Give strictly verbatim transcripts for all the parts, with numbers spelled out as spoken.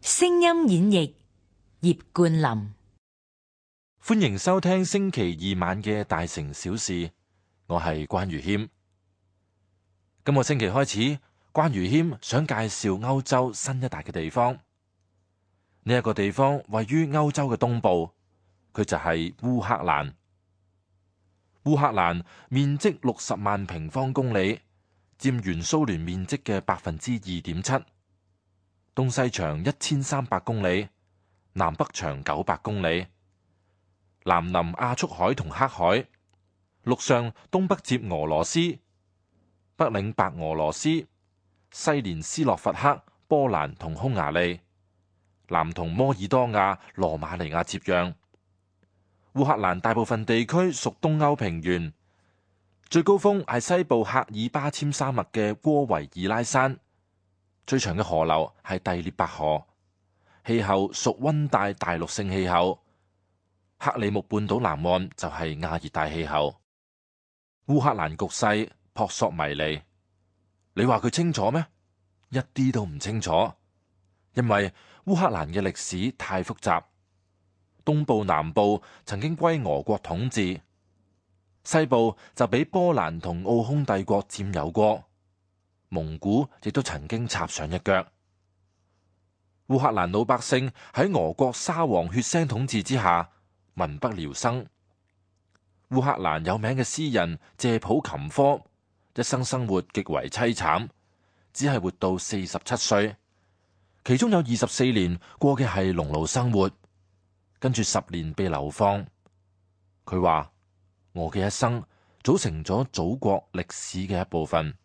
聲音演繹葉冠霖。 歡迎收聽星期二晚嘅大城小事，我係關愚謙。今個星期開始，關愚謙想介紹歐洲新一大嘅地方。呢一個地方位於歐洲嘅東部，佢就係烏克蘭。烏克蘭面積六十萬平方公里，佔原蘇聯面積嘅百分之二點七，東西長一千三百公里，南北長九百公里。南臨亞速海同黑海，陸上東北接俄羅斯，北領白俄羅斯，西連斯洛伐克、波蘭同匈牙利，南同摩爾多瓦、羅馬尼亞接壤。烏克蘭大部分地區屬東歐平原，最高峰係西部赫爾巴阡沙漠嘅戈維爾拉山，最長嘅河流係第聶伯河，氣候屬溫帶大陸性氣候。克里木半島南岸就係亞熱帶氣候。烏克蘭局勢撲朔迷離，你話佢清楚咩？一啲都唔清楚，因為烏克蘭嘅歷史太複雜。東部、南部曾經歸俄國統治，西部就俾波蘭同奧匈帝國佔有過，蒙古亦都曾經插上一腳。烏克蘭老百姓喺俄國沙皇血腥統治之下，民不聊生。烏克蘭有名嘅詩人謝普琴科，一生生活極為淒慘，只係活到四十七歲，其中有二十四年過嘅係農奴生活，跟住十年被流放。佢話：我嘅一生組成咗祖國歷史嘅一部分。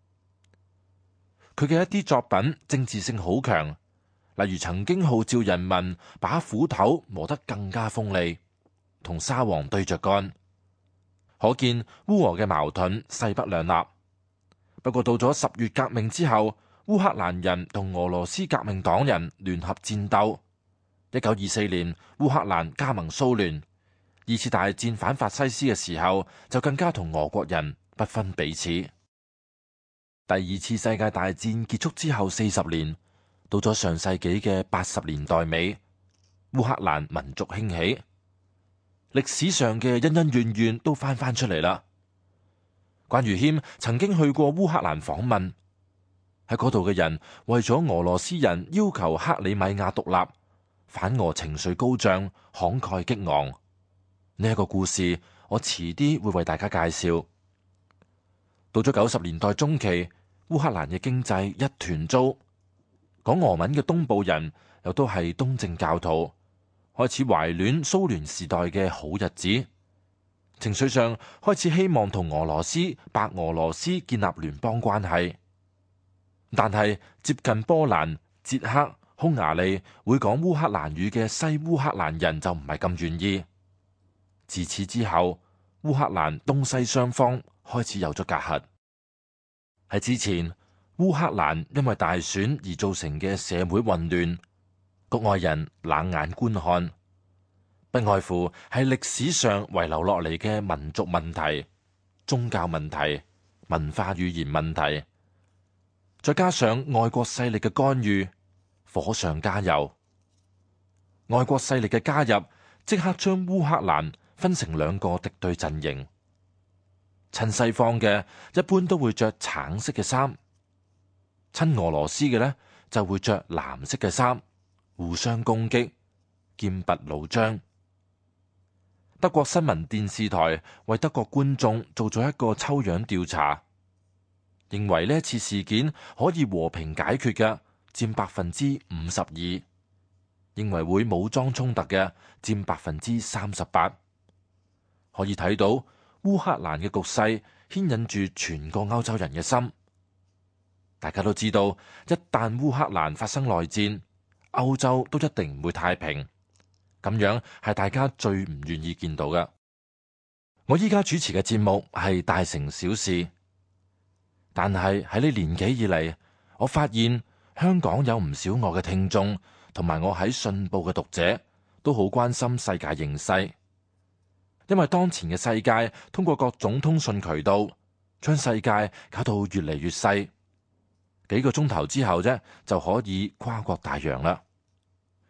佢嘅一啲作品政治性好強，例如曾經號召人民把斧頭磨得更加鋒利，同沙皇對着幹，可見烏俄嘅矛盾勢不兩立。不過到咗十月革命之後，烏克蘭人同俄羅斯革命黨人聯合戰鬥。一九二四年，烏克蘭加盟蘇聯。二次大戰反法西斯嘅時候，就更加同俄國人不分彼此。第二次世界大戰結束之後四十年，到咗上世紀嘅八十年代尾，烏克蘭民族興起。歷史上嘅恩恩怨怨都翻翻出嚟啦。關愚謙曾經去過烏克蘭訪問，喺嗰度嘅人為咗俄羅斯人要求克里米亞獨立，反俄情緒高漲，慷慨激昂。呢一個故事我遲啲會為大家介紹。到咗九十年代中期，烏克蘭嘅經濟一團糟，講俄文嘅東部人又都係東正教徒，開始懷戀蘇聯時代嘅好日子，情緒上開始希望同俄羅斯、白俄羅斯建立聯邦關係。但係接近波蘭、捷克、匈牙利會講烏克蘭語嘅西烏克蘭人就唔係咁願意。自此之後，烏克蘭東西雙方開始有咗隔閡。喺之前，烏克蘭因為大選而造成嘅社會混亂，局外人冷眼觀看，不外乎係歷史上遺留落嚟嘅民族問題、宗教問題、文化語言問題，再加上外國勢力嘅干預，火上加油。外國勢力嘅加入，即刻將烏克蘭分成兩個敵對陣營。親西方嘅一般都會着橙色嘅衫，親俄羅斯嘅呢就會着藍色嘅衫，互相攻擊，劍拔弩張。德國新聞電視台為德國觀眾做咗一個抽樣調查，認為呢次事件可以和平解決嘅佔百分之五十二，認為會武裝衝突嘅佔百分之三十八。可以睇到烏克蘭嘅局勢牽引住全個歐洲人嘅心。大家都知道，一旦烏克蘭發生內戰，歐洲都一定唔會太平。咁樣係大家最唔願意見到嘅。我依家主持嘅節目係大城小事，但係喺呢年幾以嚟，我發現香港有唔少我嘅聽眾，同埋我喺信報嘅讀者，都好關心世界形勢。因為當前嘅世界通過各種通訊渠道，將世界搞到越嚟越細，幾個鐘頭之後啫就可以跨國大洋啦。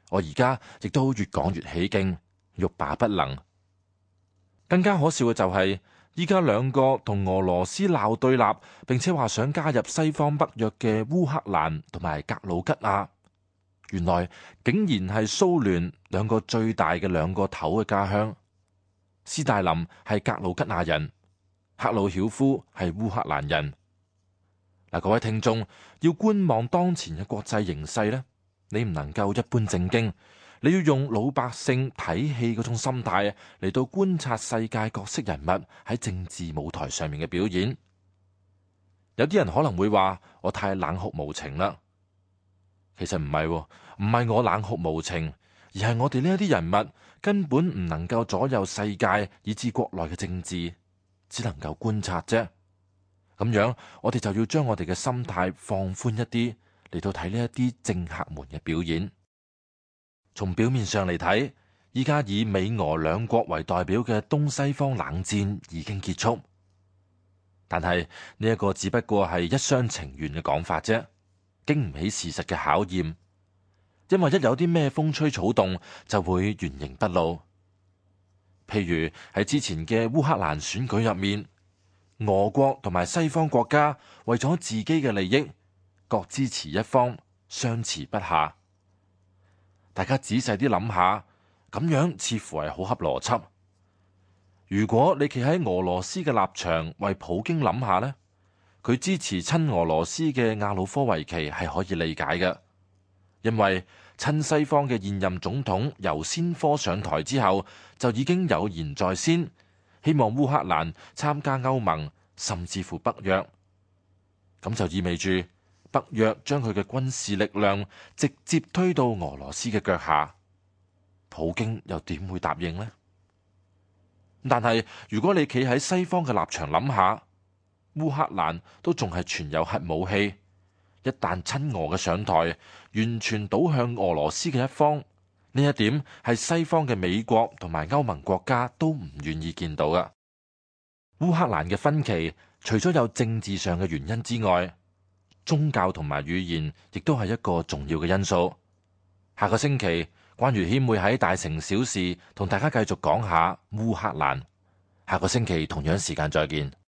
我而家亦都越講越起勁，欲罷不能。更加可笑嘅就係，依家兩個同俄羅斯鬧對立，並且話想加入西方北約嘅烏克蘭同埋格魯吉亞，原來竟然係蘇聯兩個最大嘅兩個頭嘅家鄉。斯大林係格魯吉亞人，赫魯曉夫係烏克蘭人。嗱，各位聽眾，要觀望當前嘅國際形勢呢，你唔能夠一般正經，你要用老百姓睇戲嗰種心態嚟到觀察世界各色人物喺政治舞台上面嘅表演。有啲人可能會話我太冷酷無情啦，其實唔係，唔係我冷酷無情，而係我哋呢一啲人物根本唔能夠左右世界以至國內嘅政治，只能夠觀察啫。咁樣我哋就要將我哋嘅心態放寬一啲，嚟到睇呢一啲政客們嘅表演。從表面上嚟睇，依家以美俄兩國為代表嘅東西方冷戰已經結束，但係呢一個只不過係一廂情願嘅講法啫，經唔起事實嘅考驗。因為一有啲咩風吹草動，就會原形畢露。譬如喺之前嘅烏克蘭選舉入面，俄國同埋西方國家為咗自己嘅利益，各支持一方，相持不下。大家仔細啲諗下，咁樣似乎係好合邏輯。如果你企喺俄羅斯嘅立場為普京諗下呢，佢支持親俄羅斯嘅亞努科維奇係可以理解嘅，因為親西方嘅現任總統尤先科上台之後，就已經有言在先，希望烏克蘭參加歐盟，甚至乎北約。咁就意味住北約將佢嘅軍事力量直接推到俄羅斯嘅腳下，普京又點會答應呢？但係如果你企喺西方嘅立場諗下，烏克蘭都仲係存有核武器，一旦親俄嘅上台，完全倒向俄羅斯嘅一方，呢一點係西方嘅美國同埋歐盟國家都唔願意見到㗎。烏克蘭嘅分歧，除咗有政治上嘅原因之外，宗教同埋語言亦都係一個重要嘅因素。下個星期，關於謙會喺大城小事同大家繼續講下烏克蘭。下個星期同樣時間再見。